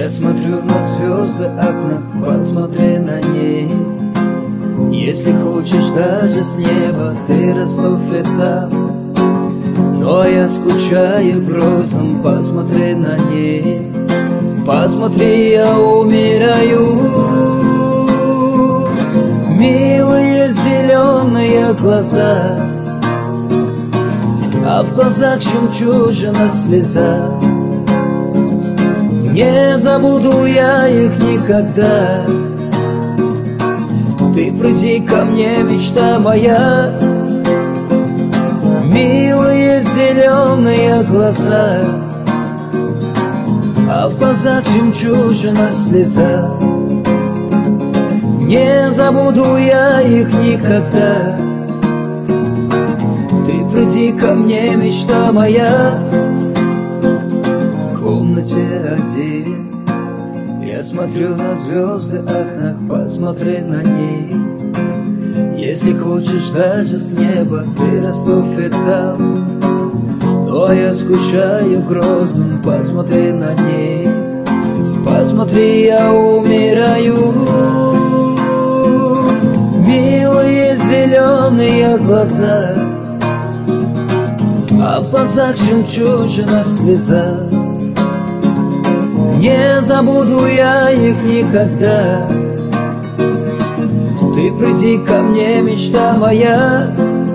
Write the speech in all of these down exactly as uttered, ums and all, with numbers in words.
Я смотрю на звезды, окна, посмотри на них. Если хочешь, даже с неба ты Ростов и там. Но я скучаю грустным, посмотри на них. Посмотри, я умираю. Милые зеленые глаза, а в глазах жемчужина слеза. Не забуду я их никогда. Ты приди ко мне, мечта моя. Милые зеленые глаза, а в глазах жемчужина слеза. Не забуду я их никогда. Ты приди ко мне, мечта моя. В комнате один я смотрю на звезды, окнах, посмотри на них. Если хочешь, даже с неба ты Ростов и там. Но я скучаю грозным, посмотри на них. Посмотри, я умираю. Милые зеленые глаза, а в глазах жемчужина слеза. Не забуду я их никогда. Ты приди ко мне, мечта моя.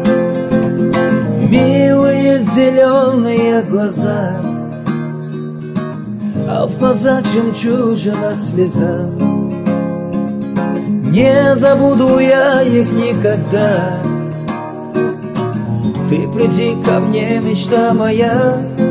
Милые зеленые глаза, а в глазах жемчужина слеза. Не забуду я их никогда. Ты приди ко мне, мечта моя.